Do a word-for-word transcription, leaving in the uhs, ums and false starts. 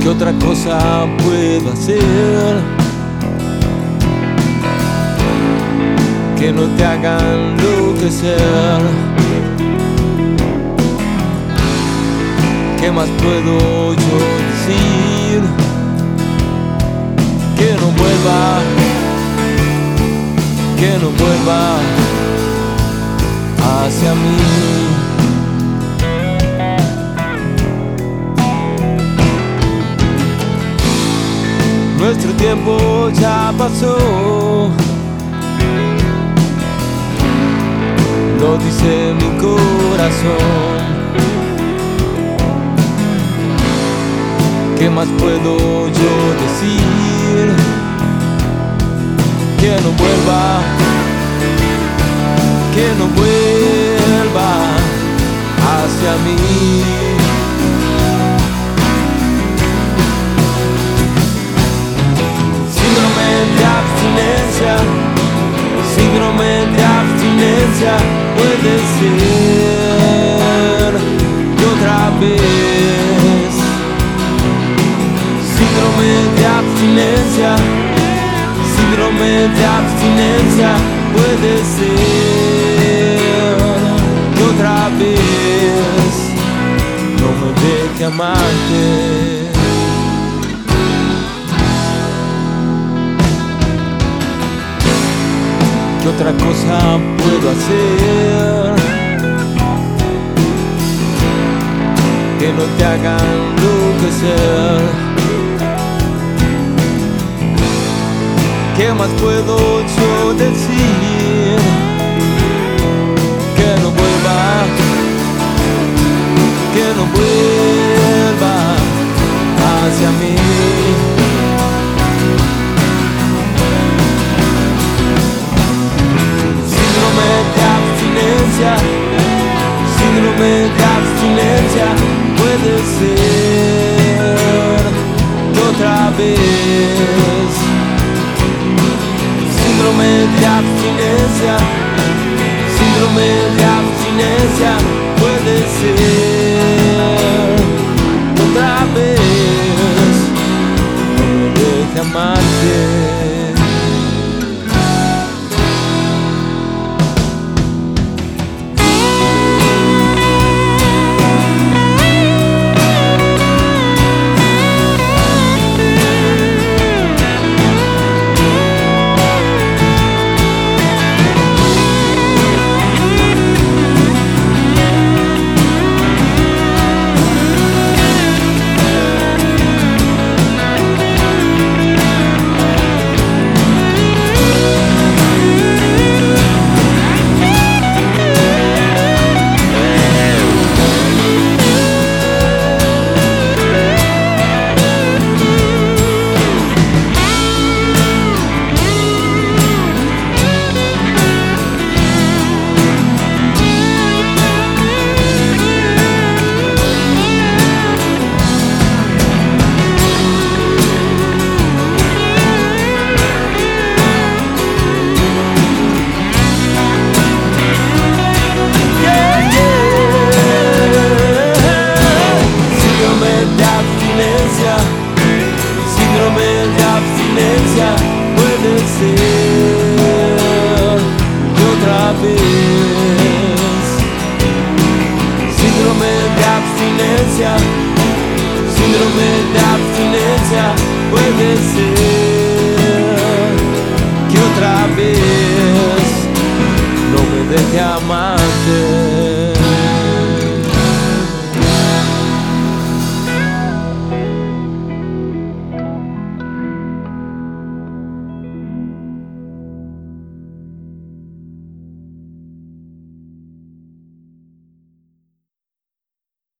¿Qué otra cosa puedo hacer que no te haga enloquecer? ¿Qué más puedo yo decir que no vuelva, que no vuelva hacia mí? Nuestro tiempo ya pasó, lo dice mi corazón. ¿Qué más puedo yo decir que no vuelva, que no vuelva hacia mí? Síndrome de abstinencia, síndrome de abstinencia, puede ser que otra vez. Síndrome de abstinencia, síndrome de abstinencia, puede ser que otra vez no me deje amarte. ¿Qué otra cosa puedo hacer que no te haga enloquecer? ¿Qué más puedo yo decir que no vuelva, que no vuelva hacia mí? Síndrome de abstinencia, síndrome de abstinencia, puede ser que otra vez. Síndrome de abstinencia, síndrome de abstinencia, puede ser otra vez no me deje amarte. Síndrome de abstinencia, puede ser que otra vez. Síndrome de abstinencia, síndrome de abstinencia, puede ser